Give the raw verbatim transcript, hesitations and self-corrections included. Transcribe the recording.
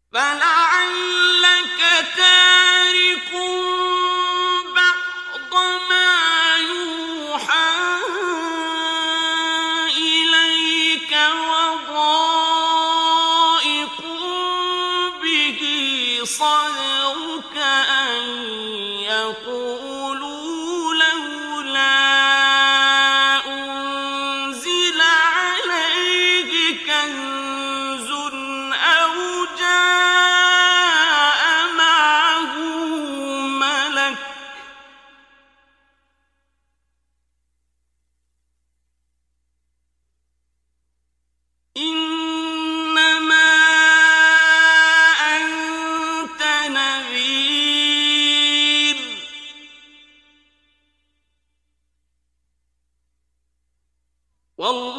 فلعلك تارك بعض ما يوحى إليك وضائق به صدرك أن يقولوا لولا أنزل عليه كنز أو جاء معه ملك إنما أنت نذير والله